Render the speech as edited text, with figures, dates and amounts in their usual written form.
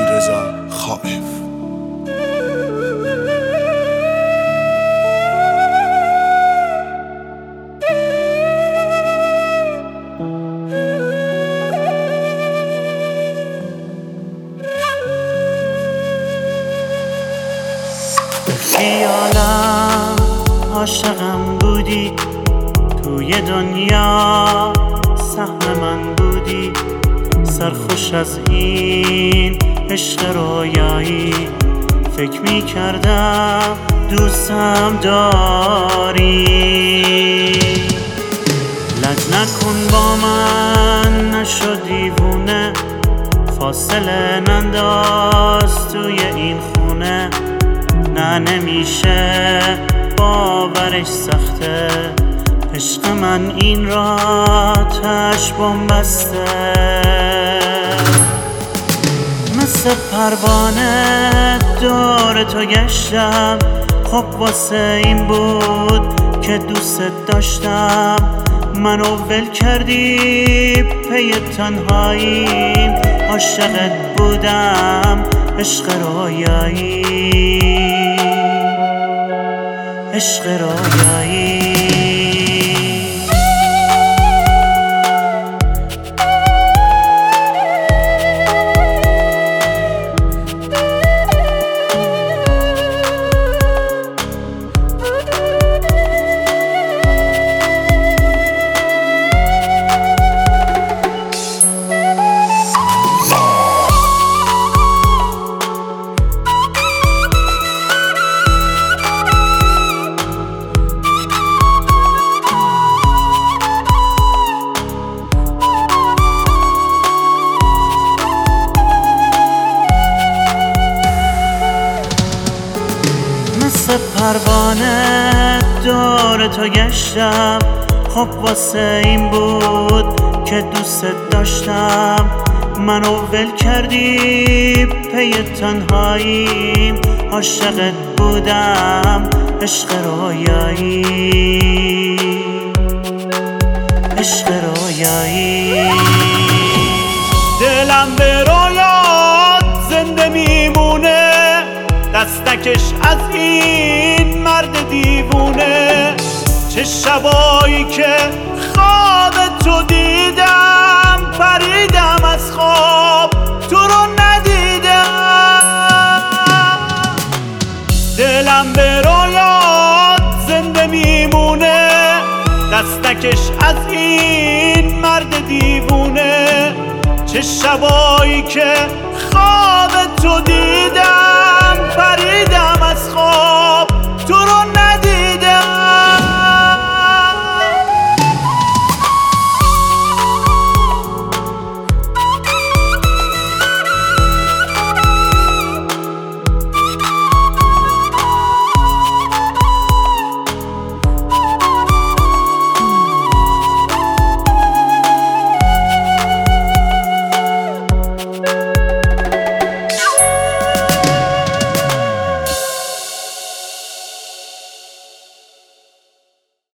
علیرضا خائف. خیالم عاشقم بودی، توی دنیا سهم من بودی، سرخوش از این عشق رویایی، فکر می کردم دوستم داری. لج نکن با من، نشو دیوونه، فاصله ننداز توی این خونه. نه نمیشه باورش سخته، عشق من این راتش بمبسته. مثل پروانه دور تو گشتم، خب واسه این بود که دوست داشتم. منو ول کردی پی تنهاییم، عاشقت بودم عشق رویایی، عشق رویایی. مثل پروانه دور تو گشتم، خب واسه این بود که دوست داشتم. منو ول کردی پی تنهاییم، عاشقت بودم عشق رویایی، عشق رویایی. دلم به رویات زنده میمونه، دستکش از این مرد دیوونه. چه شبایی که خواب تو دیدم، پریدم از خواب تو رو ندیدم. دلم به رویات زنده میمونه، دستکش از این مرد دیوونه. چه شبایی که خواب تو دیدم،